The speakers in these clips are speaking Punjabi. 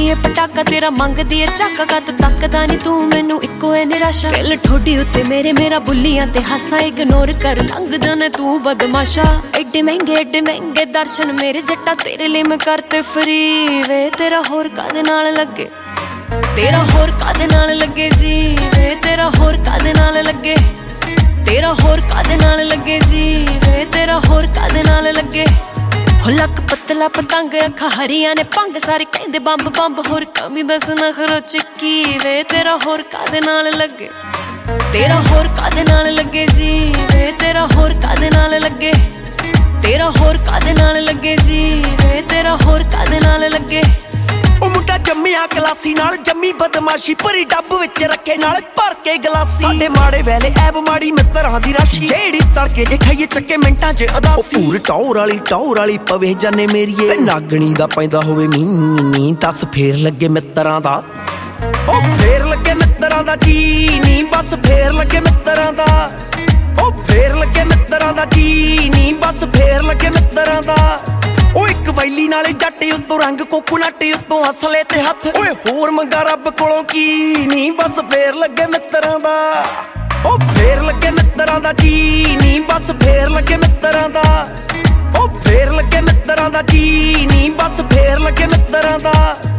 ਨੀ ਇਹ ਪਟਾਕਾ ਤੇਰਾ ਮੰਗਦੀ ਏ ਝਾਕਾ ਕਦ ਤੱਕਦਾ ਨੀ ਤੂੰ ਮੈਨੂੰ ਇੱਕੋ ਏ ਨਿਰਾਸ਼ਾ ਦਿਲ ਠੋਡੀ ਉੱਤੇ ਮੇਰਾ ਬੁੱਲੀਆਂ ਤੇ ਹਾਸਾ ਇਗਨੋਰ ਕਰ ਲੰਘ ਜਾਣੇ ਤੂੰ ਬਦਮਾਸ਼ਾ ਐਡੇ ਮਹਿੰਗੇ ਦਰਸ਼ਨ ਮੇਰੇ ਜੱਟਾ ਤੇਰੇ ਲਈ ਮੈਂ ਕਰਤੇ ਫਰੀ ਵੇ ਤੇਰਾ ਹੋਰ ਕਾਦੇ ਨਾਲ ਲੱਗੇ ਤੇਰਾ ਹੋਰ ਕਾਦੇ ਨਾਲ ਲੱਗੇ ਜੀ ਵੇ ਤੇਰਾ ਹੋਰ ਕਾਦੇ ਨਾਲ ਲੱਗੇ ਤੇਰਾ ਹੋਰ ਕਾਦੇ ਨਾਲ ਲੱਗੇ ਜੀ ਵੇ ਤੇਰਾ ਹੋਰ ਕਾਦੇ ਨਾਲ ਲੱਗੇ ਹੋ ਲੱਕ ਪਤਲਾ ਪਤੰਗ ਅੱਖਾਂ ਹਰੀਆਂ ਨੇ ਭੰਗ ਸਾਰੇ ਕਹਿੰਦੇ ਬੰਬ ਹੋਰ ਕਮੀ ਦੱਸ ਨਖਰੋ ਚੱਕੀ ਵੇ ਤੇਰਾ ਹੋਰ ਕਾਦੇ ਨਾਲ ਲੱਗੇ ਤੇਰਾ ਹੋਰ ਕਾਦੇ ਨਾਲ ਲੱਗੇ ਜੀ ਵੇ ਤੇਰਾ ਹੋਰ ਕਾਦੇ ਨਾਲ ਲੱਗੇ ਤੇਰਾ ਹੋਰ ਕਾਦੇ ਨਾਲ ਲੱਗੇ ਜੀ ਵੇ ਤੇਰਾ ਹੋਰ ਕਾਦੇ ਨਾਲ ਲੱਗੇ ਉਹ ਮੁੰਡਾ ਜੰਮਿਆ ਕਲਾਸੀ ਨਾਲ ਜੰਮੀ ਬਦਮਾਸ਼ੀ ਭਰੀ ਡੱਬ ਵਿੱਚ ਰੱਖੇ ਨਾਲ ਭਰ ਕੇ ਗਲਾਸੀ ਸਾਡੇ ਮਾੜੇ ਵੇਲੇ ਐਬ ਮਾੜੀ ਮਿੱਤਰਾਂ ਦੀ ਰਾਸ਼ੀ ਜਿਹੜੀ ਤੜਕੇ ਜੇ ਖਾਈਏ ਚੱਕੇ ਮਿੰਟਾਂ 'ਚ ਉਦਾਸੀ ਪੂਰ ਟੌਰ ਵਾਲੀ ਪਵੇ ਜਾਨੇ ਮੇਰੀਏ ਤੇ ਨਾਗਣੀ ਦਾ ਪੈਂਦਾ ਹੋਵੇ ਮੀਂਹ ਦੱਸ ਫੇਰ ਲੱਗੇ ਮਿੱਤਰਾਂ ਦਾ ਉਹ ਫੇਰ ਲੱਗੇ ਮਿੱਤਰਾਂ ਦਾ ਜੀ ਨੀ ਬਸ ਫੇਰ ਲੱਗੇ ਮਿੱਤਰਾਂ ਦਾ ਉਹ ਫੇਰ ਲੱਗੇ ਮਿੱਤਰਾਂ ਦਾ ਜੀ ਨੀ ਬਸ ਫੇਰ ਲੱਗੇ ਮਿੱਤਰਾਂ ਦਾ ਉਹ ਇੱਕ ਵੈਲੀ ਨਾਲੇ ਜੱਟ ਉੱਤੋਂ ਰੰਗ ਕੋਕੋਨਟ ਉੱਤੋਂ ਅਸਲੇ ਤੇ ਹੱਥ ਓਏ ਹੋਰ ਮੰਗਾ ਰੱਬ ਕੋਲੋਂ ਕੀ ਨੀ ਬਸ ਫੇਰ ਲੱਗੇ ਮਿੱਤਰਾਂ ਦਾ ਉਹ ਫੇਰ ਲੱਗੇ ਮਿੱਤਰਾਂ ਦਾ ਜੀ ਨੀ ਬਸ ਫੇਰ ਲੱਗੇ ਮਿੱਤਰਾਂ ਦਾ ਉਹ ਫੇਰ ਲੱਗੇ ਮਿੱਤਰਾਂ ਦਾ ਜੀ ਨੀ ਬਸ ਫੇਰ ਲੱਗੇ ਮਿੱਤਰਾਂ ਦਾ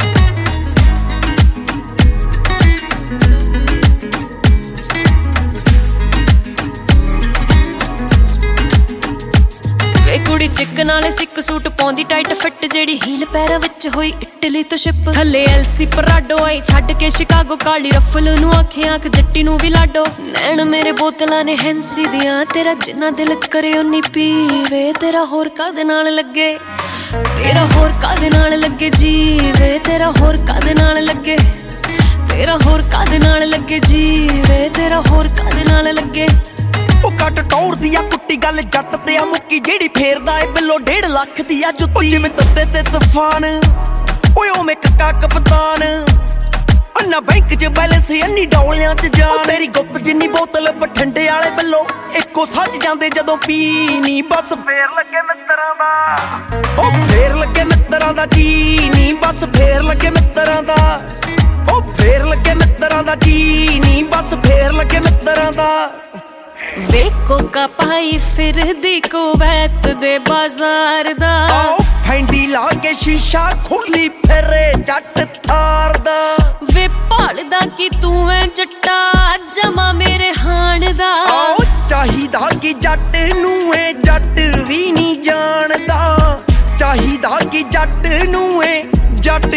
ਵੇ ਕੁੜੀ ਚਿੱਕਨ ਵਾਲੇ ਸਿੱਕ ਸੂਟ ਪਾਉਂਦੀ ਟਾਈਟ ਫਿੱਟ ਜਿਹੜੀ ਹੀਲ ਪੈਰਾਂ ਵਿੱਚ ਹੋਈ ਇਟਲੀ ਤੋਂ ਸ਼ਿਪ ਥੱਲੇ ਐਲਸੀ ਪਰਾਡੋ ਆਈ ਛੱਡ ਕੇ ਸ਼ਿਕਾਗੋ ਕਾਲੀ ਰਫਲ ਨੂੰ ਆਖੇ ਆਖ ਜੱਟੀ ਨੂੰ ਵੀ ਲਾਡੋ ਨੈਣ ਮੇਰੇ ਬੋਤਲਾਂ ਨੇ ਹੈਂਸੀ ਦੀਆਂ ਤੇਰਾ ਜਿੰਨਾ ਦਿਲ ਕਰੇ ਉਨੀ ਪੀਵੇ ਤੇਰਾ ਹੋਰ ਕਾਦੇ ਨਾਲ ਲੱਗੇ ਤੇਰਾ ਹੋਰ ਕਾਦੇ ਨਾਲ ਲੱਗੇ ਜੀ ਵੇ ਤੇਰਾ ਹੋਰ ਕਾਦੇ ਨਾਲ ਲੱਗੇ ਤੇਰਾ ਹੋਰ ਕਾਦੇ ਨਾਲ ਲੱਗੇ ਜੀ ਵੇ ਤੇਰਾ ਹੋਰ ਕਾਦੇ ਨਾਲ ਲੱਗੇ ਉਹ ਕੱਟ ਟੌਰ ਦੀ ਆ ਕੁੱਟੀ ਗੱਲ ਜੱਟ ਤੇ ਆ ਮੁੱਕੀ ਜਿਹੜੀ ਫੇਰਦਾ ਏ ਬਿੱਲੋ 1.5 ਲੱਖ ਦੀ ਆ ਜੁੱਤੀ ਜਿਵੇਂ ਤੱਤੇ ਤੇ ਤੂਫਾਨ ਓਏ ਓ ਮੈਂ ਕੱਕਾ ਕਪਤਾਨ ਅੰਨਾ ਬੈਂਕ 'ਚ ਬੈਲੈਂਸ ਅੰਨੀ ਡੌਲਿਆਂ 'ਚ ਜਾਨ ਤੇਰੀ ਗੁੱਤ ਜਿੰਨੀ ਬੋਤਲ ਬਠੰਡੇ ਵਾਲੇ ਬਿੱਲੋ ਇੱਕੋ ਸੱਜ ਜਾਂਦੇ ਜਦੋਂ ਪੀ ਨੀ ਬਸ ਫੇਰ ਲੱਗੇ ਮਿੱਤਰਾਂ ਦਾ ਉਹ ਫੇਰ ਲੱਗੇ ਮਿੱਤਰਾਂ ਦਾ ਜੀ ਨੀ ਬਸ ਫੇਰ ਲੱਗੇ ਮਿੱਤਰਾਂ ਦਾ ਉਹ ਫੇਰ ਲੱਗੇ ਮਿੱਤਰਾਂ ਦਾ ਜੀ ਨੀ ਬਸ ਫੇਰ ਲੱਗੇ ਮਿੱਤਰਾਂ ਦਾ ਵੇ ਕੋਕਾ ਪਾਈ ਫਿਰਦੀ ਕੁਵੈਤ ਦੇ ਬਾਜ਼ਾਰ ਦਾ ਆਓ ਫੈਂਡੀ ਲਾ ਕੇ ਸ਼ੀਸ਼ਾ ਖੁੱਲੀ ਫਿਰੇ ਜੱਟ ਥਾਰ ਦਾ ਵੇ ਭਾਲਦਾ ਕਿ ਤੂੰ ਐ ਜੱਟਾ ਜਮਾ ਮੇਰੇ ਹਾਣ ਦਾ ਆਓ ਚਾਹੀਦਾ ਕਿ ਜੱਟ ਨੂੰ ਏ ਜੱਟ ਵੀ ਨਹੀਂ ਜਾਣਦਾ ਚਾਹੀਦਾ ਕਿ ਜੱਟ ਨੂੰ ਏ ਜੱਟ